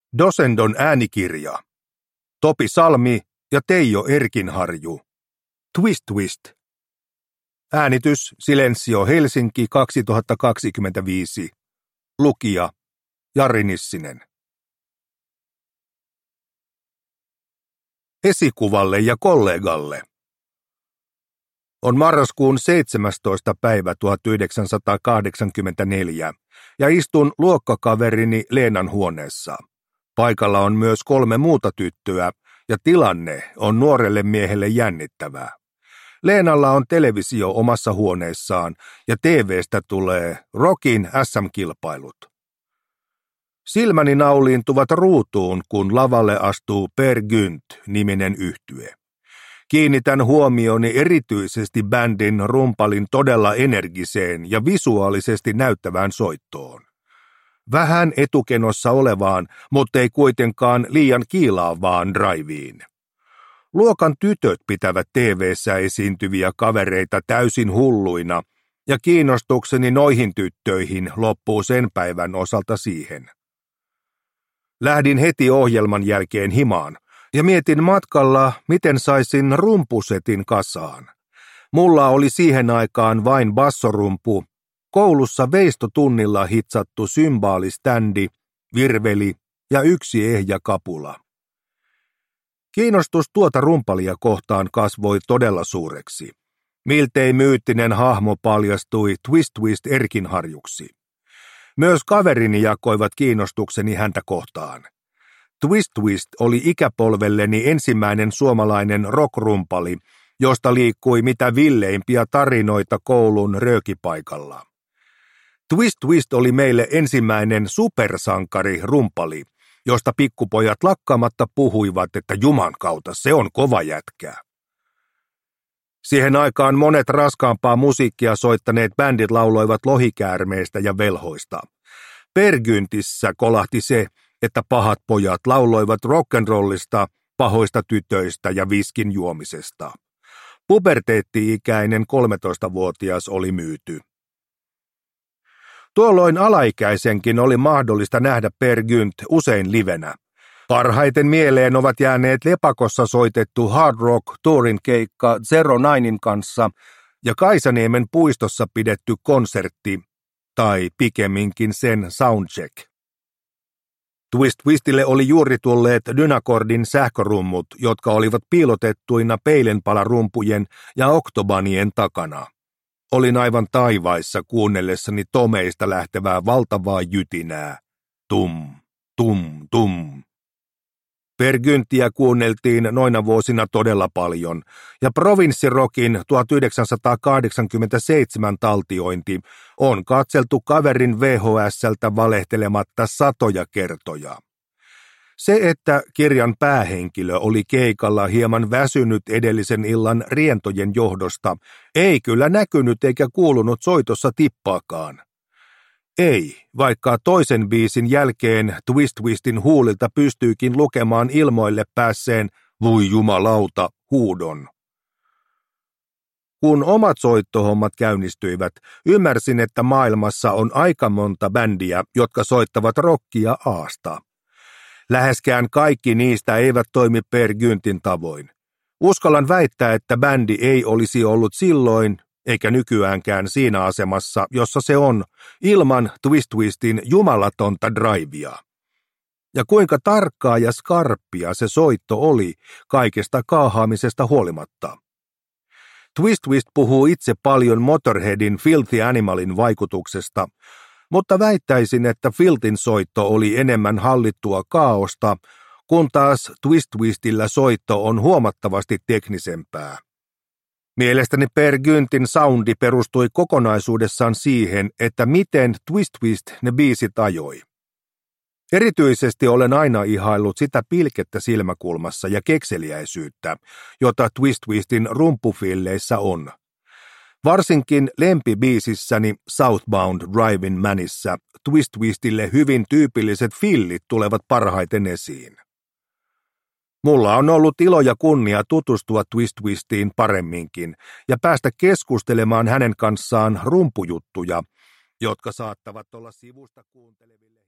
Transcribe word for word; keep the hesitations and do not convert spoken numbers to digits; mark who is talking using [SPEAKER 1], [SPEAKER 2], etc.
[SPEAKER 1] Dosendon äänikirja. Topi Salmi ja Teijo Erkinharju. Twist Twist. Äänitys Silensio Helsinki kaksituhattakaksikymmentäviisi. Lukija Jari Nissinen. Esikuvalle ja kollegalle. On marraskuun seitsemästoista päivä tuhatyhdeksänsataakahdeksankymmentäneljä ja istun luokkakaverini Leenan huoneessa. Paikalla on myös kolme muuta tyttöä ja tilanne on nuorelle miehelle jännittävää. Leenalla on televisio omassa huoneessaan ja T V:stä tulee Rockin S M-kilpailut. Silmäni nauliintuvat ruutuun, kun lavalle astuu Per Gynt-niminen yhtye. Kiinnitän huomioni erityisesti bändin rumpalin todella energiseen ja visuaalisesti näyttävään soittoon. Vähän etukenossa olevaan, mutta ei kuitenkaan liian kiilaavaan driveen. Luokan tytöt pitävät T V:ssä esiintyviä kavereita täysin hulluina, ja kiinnostukseni noihin tyttöihin loppuu sen päivän osalta siihen. Lähdin heti ohjelman jälkeen himaan, ja mietin matkalla, miten saisin rumpusetin kasaan. Mulla oli siihen aikaan vain bassorumpu, koulussa veistotunnilla hitsattu symbaaliständi, virveli ja yksi ehjä kapula. Kiinnostus tuota rumpalia kohtaan kasvoi todella suureksi. Miltei myyttinen hahmo paljastui Twist Twist Erkinharjuksi. Myös kaverini jakoivat kiinnostukseni häntä kohtaan. Twist Twist oli ikäpolvelleni ensimmäinen suomalainen rockrumpali, josta liikkui mitä villeimpiä tarinoita koulun röökipaikalla. Twist Twist oli meille ensimmäinen supersankari rumpali, josta pikkupojat lakkaamatta puhuivat, että Juman kautta se on kova jätkä. Siihen aikaan monet raskaampaa musiikkia soittaneet bändit lauloivat lohikäärmeistä ja velhoista. Per Gyntissä kolahti se, että pahat pojat lauloivat rock'n'rollista, pahoista tytöistä ja viskin juomisesta. Puberteetti-ikäinen kolmetoistavuotias oli myyty. Tuolloin alaikäisenkin oli mahdollista nähdä Per Gynt usein livenä. Parhaiten mieleen ovat jääneet Lepakossa soitettu Hard Rock Tourin keikka Zero Ninein kanssa ja Kaisaniemen puistossa pidetty konsertti, tai pikemminkin sen soundcheck. Twist Twistille oli juuri tulleet Dynakordin sähkörummut, jotka olivat piilotettuina peilenpalarumpujen ja oktobanien takana. Olin aivan taivaissa kuunnellessani tomeista lähtevää valtavaa jytinää. Tum, tum, tum. Per Gyntiä kuunneltiin noina vuosina todella paljon, ja Provinssirockin tuhatyhdeksänsataakahdeksankymmentäseitsemän taltiointi on katseltu kaverin V H S:ltä valehtelematta satoja kertoja. Se, että kirjan päähenkilö oli keikalla hieman väsynyt edellisen illan rientojen johdosta, ei kyllä näkynyt eikä kuulunut soitossa tippaakaan. Ei, vaikka toisen biisin jälkeen Twist Twistin huulilta pystyykin lukemaan ilmoille päässeen "Voi jumalauta" huudon. Kun omat soittohommat käynnistyivät, ymmärsin, että maailmassa on aika monta bändiä, jotka soittavat rockia aasta. Läheskään kaikki niistä eivät toimi Per Gyntin tavoin. Uskallan väittää, että bändi ei olisi ollut silloin, eikä nykyäänkään siinä asemassa, jossa se on, ilman Twist Twistin jumalatonta drivea. Ja kuinka tarkkaa ja skarppia se soitto oli kaikesta kaahaamisesta huolimatta. Twist Twist puhuu itse paljon Motorheadin Filthy Animalin vaikutuksesta, mutta väittäisin, että Filthin soitto oli enemmän hallittua kaaosta, kun taas Twist Twistillä soitto on huomattavasti teknisempää. Mielestäni Per Gyntin soundi perustui kokonaisuudessaan siihen, että miten Twist Twist ne biisit ajoi. Erityisesti olen aina ihaillut sitä pilkettä silmäkulmassa ja kekseliäisyyttä, jota Twist Twistin rumpufilleissä on. Varsinkin lempibiisissäni Southbound Drivin Manissa Twist Twistille hyvin tyypilliset fillit tulevat parhaiten esiin. Mulla on ollut ilo ja kunnia tutustua Twist Twistiin paremminkin ja päästä keskustelemaan hänen kanssaan rumpujuttuja, jotka saattavat olla sivusta kuunteleville.